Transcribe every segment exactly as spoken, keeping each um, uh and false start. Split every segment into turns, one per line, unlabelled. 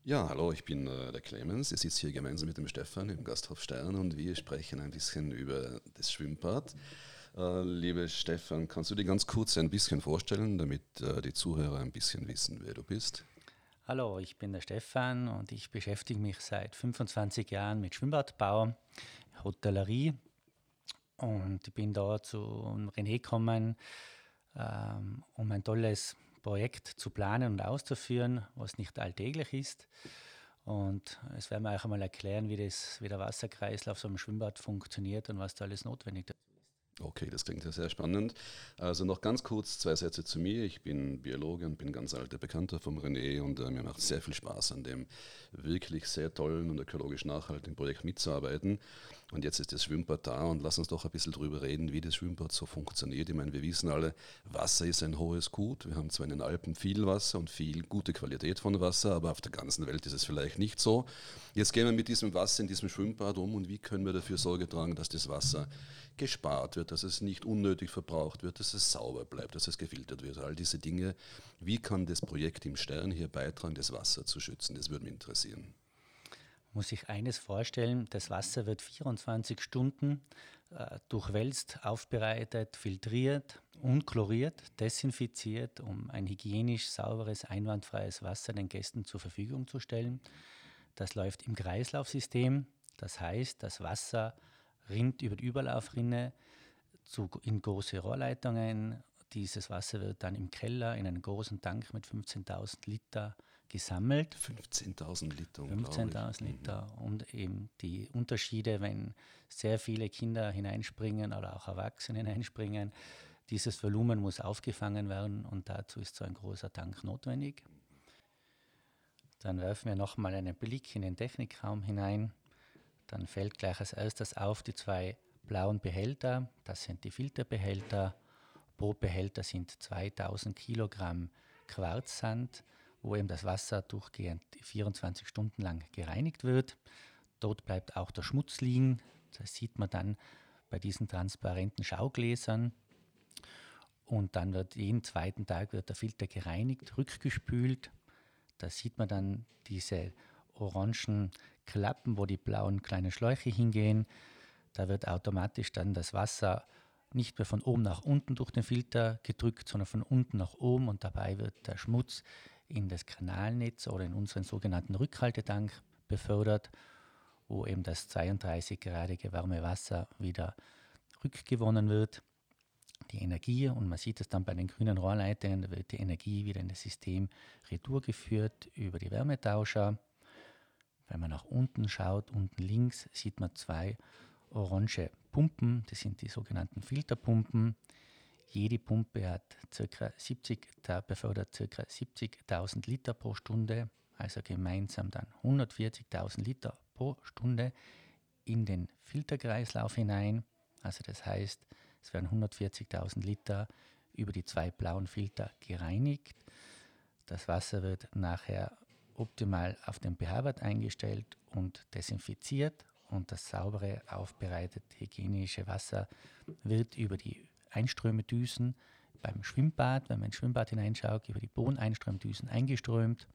Ja, hallo, ich bin äh, der Clemens. Ich sitze hier gemeinsam mit dem Stefan im Gasthof Stern und wir sprechen ein bisschen über das Schwimmbad. Äh, liebe Stefan, kannst du dir ganz kurz ein bisschen vorstellen, damit äh, die Zuhörer ein bisschen wissen, wer du bist?
Hallo, ich bin der Stefan und ich beschäftige mich seit fünfundzwanzig Jahren mit Schwimmbadbau, Hotellerie und ich bin da zu René gekommen, ähm, um ein tolles Projekt zu planen und auszuführen, was nicht alltäglich ist. Und es werden wir euch einmal erklären, wie, das, wie der Wasserkreislauf so im Schwimmbad funktioniert und was da alles notwendig ist.
Okay, das klingt ja sehr spannend. Also noch ganz kurz zwei Sätze zu mir. Ich bin Biologe und bin ganz alter Bekannter vom René und äh, mir macht sehr viel Spaß, an dem wirklich sehr tollen und ökologisch nachhaltigen Projekt mitzuarbeiten. Und jetzt ist das Schwimmbad da und lass uns doch ein bisschen drüber reden, wie das Schwimmbad so funktioniert. Ich meine, wir wissen alle, Wasser ist ein hohes Gut. Wir haben zwar in den Alpen viel Wasser und viel gute Qualität von Wasser, aber auf der ganzen Welt ist es vielleicht nicht so. Jetzt gehen wir mit diesem Wasser in diesem Schwimmbad um und wie können wir dafür Sorge tragen, dass das Wasser gespart wird, dass es nicht unnötig verbraucht wird, dass es sauber bleibt, dass es gefiltert wird. All diese Dinge. Wie kann das Projekt im Stern hier beitragen, das Wasser zu schützen? Das würde mich interessieren.
Man muss sich eines vorstellen, das Wasser wird vierundzwanzig Stunden äh, durchwälzt, aufbereitet, filtriert und chloriert, desinfiziert, um ein hygienisch sauberes, einwandfreies Wasser den Gästen zur Verfügung zu stellen. Das läuft im Kreislaufsystem, das heißt, das Wasser rinnt über die Überlaufrinne zu, in große Rohrleitungen. Dieses Wasser wird dann im Keller in einen großen Tank mit fünfzehntausend Liter gesammelt.
fünfzehntausend Liter,
fünfzehntausend Liter. Mhm. Und eben die Unterschiede, wenn sehr viele Kinder hineinspringen oder auch Erwachsene hineinspringen, dieses Volumen muss aufgefangen werden und dazu ist so ein großer Tank notwendig. Dann werfen wir nochmal einen Blick in den Technikraum hinein. Dann fällt gleich als erstes auf die zwei blauen Behälter. Das sind die Filterbehälter. Pro Behälter sind zweitausend Kilogramm Quarzsand, wo eben das Wasser durchgehend vierundzwanzig Stunden lang gereinigt wird. Dort bleibt auch der Schmutz liegen. Das sieht man dann bei diesen transparenten Schaugläsern. Und dann wird jeden zweiten Tag wird der Filter gereinigt, rückgespült. Da sieht man dann diese orangen Klappen, wo die blauen kleinen Schläuche hingehen. Da wird automatisch dann das Wasser nicht mehr von oben nach unten durch den Filter gedrückt, sondern von unten nach oben und dabei wird der Schmutz in das Kanalnetz oder in unseren sogenannten Rückhaltetank befördert, wo eben das zweiunddreißig-gradige warme Wasser wieder rückgewonnen wird. Die Energie, und man sieht es dann bei den grünen Rohrleitungen, da wird die Energie wieder in das System retour geführt über die Wärmetauscher. Wenn man nach unten schaut, unten links sieht man zwei orange Pumpen, das sind die sogenannten Filterpumpen. Jede Pumpe hat circa siebzig, da befördert ca. siebzigtausend Liter pro Stunde, also gemeinsam dann hundertvierzigtausend Liter pro Stunde in den Filterkreislauf hinein. Also das heißt, es werden hundertvierzigtausend Liter über die zwei blauen Filter gereinigt. Das Wasser wird nachher optimal auf den pH-Wert eingestellt und desinfiziert und das saubere, aufbereitete, hygienische Wasser wird über die Einströmedüsen beim Schwimmbad, wenn man ins Schwimmbad hineinschaut, über die Bodeneinströmdüsen eingeströmt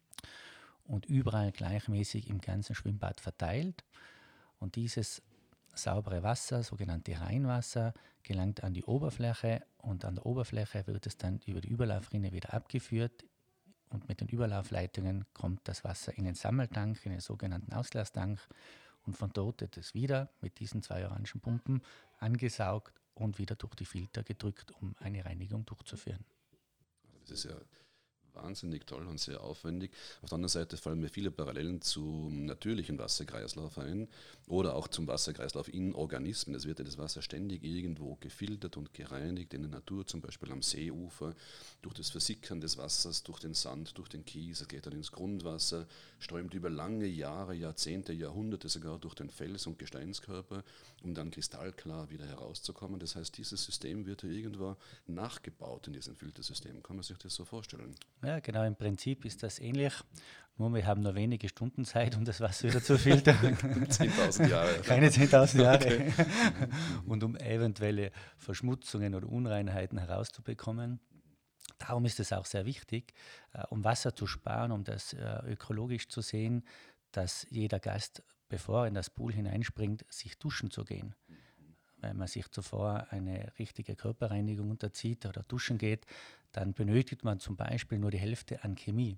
und überall gleichmäßig im ganzen Schwimmbad verteilt. Und dieses saubere Wasser, sogenannte Reinwasser, gelangt an die Oberfläche und an der Oberfläche wird es dann über die Überlaufrinne wieder abgeführt. Und mit den Überlaufleitungen kommt das Wasser in den Sammeltank, in den sogenannten Auslauftank. Und von dort wird es wieder mit diesen zwei orangen Pumpen angesaugt und wieder durch die Filter gedrückt, um eine Reinigung durchzuführen.
Das ist ja wahnsinnig toll und sehr aufwendig. Auf der anderen Seite fallen mir viele Parallelen zum natürlichen Wasserkreislauf ein oder auch zum Wasserkreislauf in Organismen. Es wird ja das Wasser ständig irgendwo gefiltert und gereinigt in der Natur, zum Beispiel am Seeufer, durch das Versickern des Wassers, durch den Sand, durch den Kies. Es geht dann ins Grundwasser, strömt über lange Jahre, Jahrzehnte, Jahrhunderte sogar durch den Fels- und Gesteinskörper, um dann kristallklar wieder herauszukommen. Das heißt, dieses System wird ja irgendwo nachgebaut in diesem Filtersystem. Kann man sich das so vorstellen?
Ja, genau, im Prinzip ist das ähnlich, nur wir haben nur wenige Stunden Zeit, um das Wasser wieder zu filtern.
zehntausend Jahre.
Keine zehntausend Jahre.
Okay.
Und um eventuelle Verschmutzungen oder Unreinheiten herauszubekommen. Darum ist es auch sehr wichtig, äh, um Wasser zu sparen, um das äh, ökologisch zu sehen, dass jeder Gast, bevor er in das Pool hineinspringt, sich duschen zu gehen. Wenn man sich zuvor eine richtige Körperreinigung unterzieht oder duschen geht, dann benötigt man zum Beispiel nur die Hälfte an Chemie.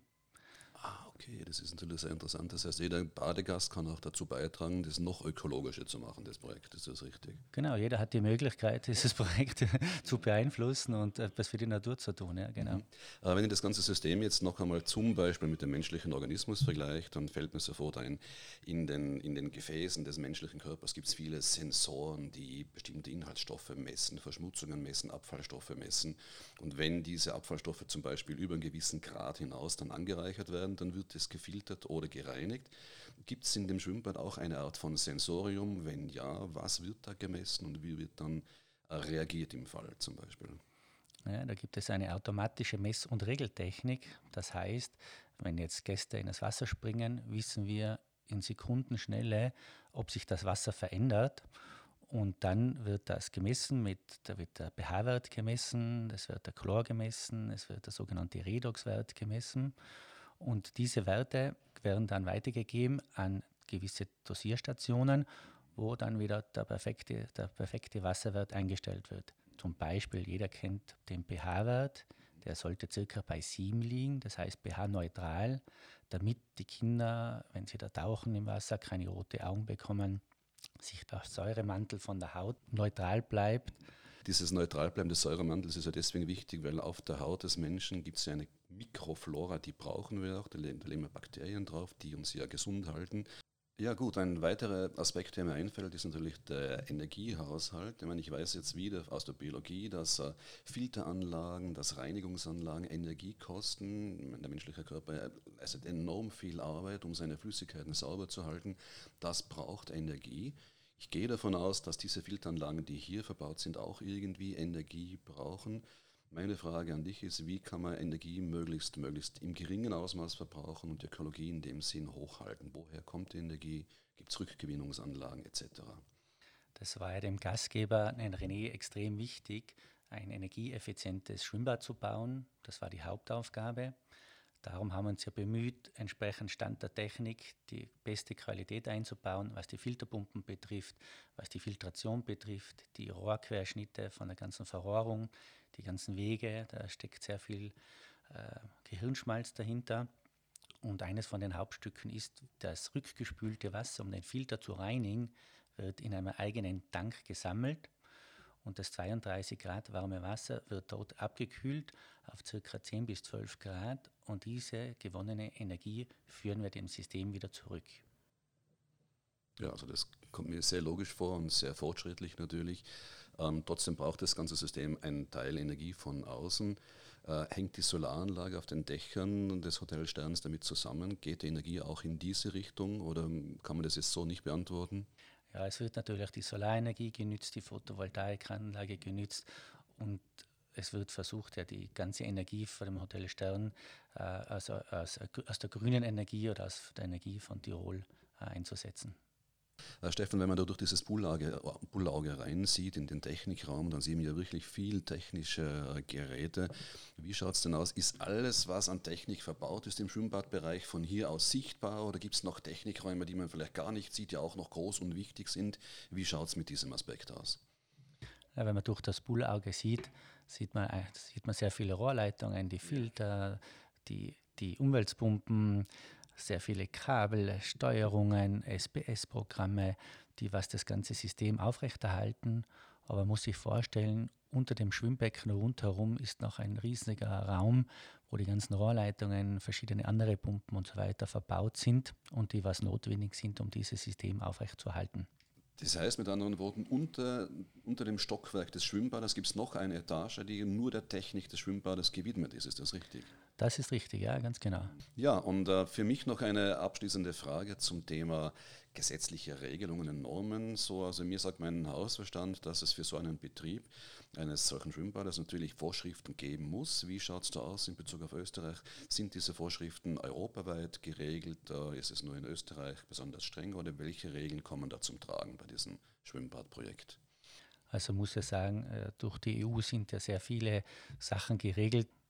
Ah, okay, das ist natürlich sehr interessant. Das heißt, jeder Badegast kann auch dazu beitragen, das noch ökologischer zu machen, das Projekt. Ist das richtig?
Genau, jeder hat die Möglichkeit, dieses Projekt zu beeinflussen und etwas für die Natur zu tun. Ja, genau.
Mhm. Aber wenn ihr das ganze System jetzt noch einmal zum Beispiel mit dem menschlichen Organismus vergleicht, dann fällt mir sofort ein, in den, in den Gefäßen des menschlichen Körpers gibt es viele Sensoren, die bestimmte Inhaltsstoffe messen, Verschmutzungen messen, Abfallstoffe messen. Und wenn diese Abfallstoffe zum Beispiel über einen gewissen Grad hinaus dann angereichert werden, dann wird es gefiltert oder gereinigt. Gibt es in dem Schwimmbad auch eine Art von Sensorium? Wenn ja, was wird da gemessen und wie wird dann äh, reagiert im Fall zum Beispiel?
Ja, da gibt es eine automatische Mess- und Regeltechnik. Das heißt, wenn jetzt Gäste in das Wasser springen, wissen wir in Sekundenschnelle, ob sich das Wasser verändert. Und dann wird das gemessen, mit, da wird der pH-Wert gemessen, es wird der Chlor gemessen, es wird der sogenannte Redoxwert gemessen. Und diese Werte werden dann weitergegeben an gewisse Dosierstationen, wo dann wieder der perfekte, der perfekte Wasserwert eingestellt wird. Zum Beispiel, jeder kennt den pH-Wert, der sollte circa bei sieben liegen, das heißt pH-neutral, damit die Kinder, wenn sie da tauchen im Wasser, keine roten Augen bekommen, sich der Säuremantel von der Haut neutral bleibt.
Dieses Neutralbleiben des Säuremantels ist ja deswegen wichtig, weil auf der Haut des Menschen gibt es ja eine Mikroflora, die brauchen wir auch, da leben Bakterien drauf, die uns ja gesund halten. Ja gut, ein weiterer Aspekt, der mir einfällt, ist natürlich der Energiehaushalt. Ich meine, ich weiß jetzt wieder aus der Biologie, dass äh, Filteranlagen, dass Reinigungsanlagen Energie kosten. Der menschliche Körper leistet enorm viel Arbeit, um seine Flüssigkeiten sauber zu halten. Das braucht Energie. Ich gehe davon aus, dass diese Filteranlagen, die hier verbaut sind, auch irgendwie Energie brauchen. Meine Frage an dich ist, wie kann man Energie möglichst, möglichst im geringen Ausmaß verbrauchen und die Ökologie in dem Sinn hochhalten? Woher kommt die Energie? Gibt es Rückgewinnungsanlagen et cetera?
Das war ja dem Gastgeber, den René, extrem wichtig, ein energieeffizientes Schwimmbad zu bauen. Das war die Hauptaufgabe. Darum haben wir uns ja bemüht, entsprechend Stand der Technik die beste Qualität einzubauen, was die Filterpumpen betrifft, was die Filtration betrifft, die Rohrquerschnitte von der ganzen Verrohrung, die ganzen Wege, da steckt sehr viel äh, Gehirnschmalz dahinter. Und eines von den Hauptstücken ist, das rückgespülte Wasser, um den Filter zu reinigen, wird in einem eigenen Tank gesammelt. Und das zweiunddreißig Grad warme Wasser wird dort abgekühlt auf ca. zehn bis zwölf Grad und diese gewonnene Energie führen wir dem System wieder zurück.
Ja, also das kommt mir sehr logisch vor und sehr fortschrittlich natürlich. Ähm, trotzdem braucht das ganze System einen Teil Energie von außen. Äh, hängt die Solaranlage auf den Dächern des Hotel Sterns damit zusammen? Geht die Energie auch in diese Richtung oder kann man das jetzt so nicht beantworten?
Ja, es wird natürlich die Solarenergie genützt, die Photovoltaikanlage genützt und es wird versucht, ja, die ganze Energie von dem Hotel Stern äh, also aus, aus der grünen Energie oder aus der Energie von Tirol äh, einzusetzen.
Äh, Steffen, wenn man da durch dieses Bullauge, Bullauge reinsieht in den Technikraum, dann sehen wir ja wirklich viel technische äh, Geräte. Wie schaut es denn aus? Ist alles, was an Technik verbaut ist im Schwimmbadbereich, von hier aus sichtbar oder gibt es noch Technikräume, die man vielleicht gar nicht sieht, die auch noch groß und wichtig sind? Wie schaut es mit diesem Aspekt aus?
Ja, wenn man durch das Bullauge sieht, sieht man, sieht man sehr viele Rohrleitungen, die Filter, die, die Umweltpumpen, sehr viele Kabel, Steuerungen, S P S-Programme, die was das ganze System aufrechterhalten. Aber man muss sich vorstellen, unter dem Schwimmbecken rundherum ist noch ein riesiger Raum, wo die ganzen Rohrleitungen, verschiedene andere Pumpen und so weiter verbaut sind und die was notwendig sind, um dieses System aufrechtzuerhalten.
Das heißt mit anderen Worten, unter, unter dem Stockwerk des Schwimmbades gibt es noch eine Etage, die nur der Technik des Schwimmbades gewidmet ist. Ist das richtig?
Das ist richtig, ja, ganz genau.
Ja, und äh, für mich noch eine abschließende Frage zum Thema gesetzliche Regelungen und Normen. So, also mir sagt mein Hausverstand, dass es für so einen Betrieb eines solchen Schwimmbades natürlich Vorschriften geben muss. Wie schaut es da aus in Bezug auf Österreich? Sind diese Vorschriften europaweit geregelt? Äh, ist es nur in Österreich besonders streng oder welche Regeln kommen da zum Tragen bei diesem Schwimmbadprojekt?
Also muss ich sagen, durch die E U sind ja sehr viele Sachen geregelt.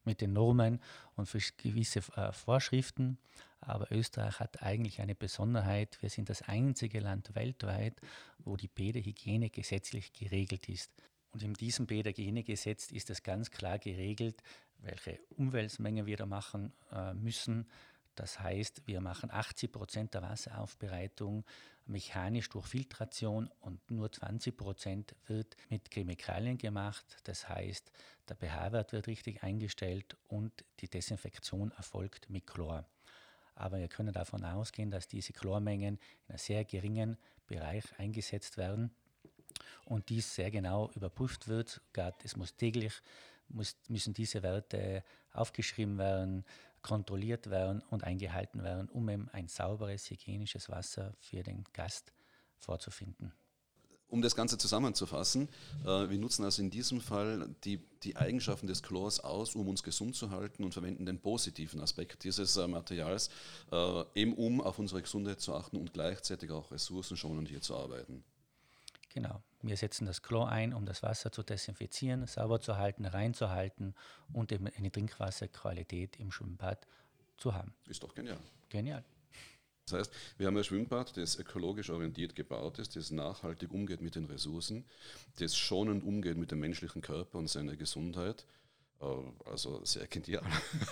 mit den Normen und für gewisse äh, Vorschriften. Aber Österreich hat eigentlich eine Besonderheit. Wir sind das einzige Land weltweit, wo die Bäderhygiene gesetzlich geregelt ist. Und in diesem Bäderhygienegesetz ist es ganz klar geregelt, welche Umweltmenge wir da machen äh, müssen. Das heißt, wir machen achtzig Prozent der Wasseraufbereitung mechanisch durch Filtration und nur zwanzig Prozent wird mit Chemikalien gemacht. Das heißt, der pH-Wert wird richtig eingestellt und die Desinfektion erfolgt mit Chlor. Aber wir können davon ausgehen, dass diese Chlormengen in einem sehr geringen Bereich eingesetzt werden und dies sehr genau überprüft wird. Es muss täglich muss, müssen diese Werte aufgeschrieben werden, kontrolliert werden und eingehalten werden, um eben ein sauberes, hygienisches Wasser für den Gast vorzufinden.
Um das Ganze zusammenzufassen, äh, wir nutzen also in diesem Fall die, die Eigenschaften des Chlors aus, um uns gesund zu halten und verwenden den positiven Aspekt dieses äh, Materials, äh, eben um auf unsere Gesundheit zu achten und gleichzeitig auch ressourcenschonend hier zu arbeiten.
Genau, wir setzen das Chlor ein, um das Wasser zu desinfizieren, sauber zu halten, reinzuhalten und eben eine Trinkwasserqualität im Schwimmbad zu haben.
Ist doch genial.
Genial.
Das heißt, wir haben ein Schwimmbad, das ökologisch orientiert gebaut ist, das nachhaltig umgeht mit den Ressourcen, das schonend umgeht mit dem menschlichen Körper und seiner Gesundheit. Also sehr genial.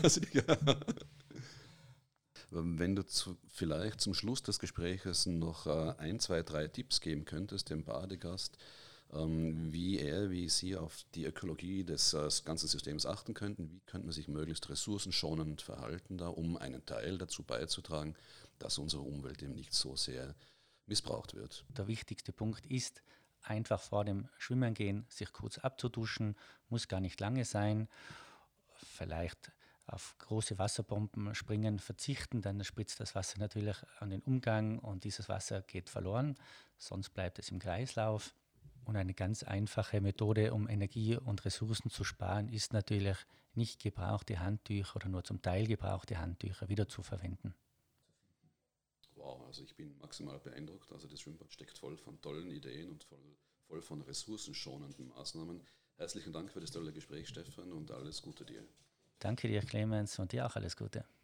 Wenn du zu, vielleicht zum Schluss des Gesprächs noch ein, zwei, drei Tipps geben könntest dem Badegast, wie er, wie Sie auf die Ökologie des ganzen Systems achten könnten, wie könnte man sich möglichst ressourcenschonend verhalten, da, um einen Teil dazu beizutragen, dass unsere Umwelt eben nicht so sehr missbraucht wird.
Der wichtigste Punkt ist, einfach vor dem Schwimmen gehen, sich kurz abzuduschen, muss gar nicht lange sein, vielleicht auf große Wasserbomben springen, verzichten, dann spritzt das Wasser natürlich an den Umgang und dieses Wasser geht verloren, sonst bleibt es im Kreislauf. Und eine ganz einfache Methode, um Energie und Ressourcen zu sparen, ist natürlich nicht gebrauchte Handtücher oder nur zum Teil gebrauchte Handtücher wieder zu verwenden.
Wow, also ich bin maximal beeindruckt. Also das Schwimmbad steckt voll von tollen Ideen und voll, voll von ressourcenschonenden Maßnahmen. Herzlichen Dank für das tolle Gespräch, Stefan, und alles Gute dir.
Danke dir, Clemens, und dir auch alles Gute.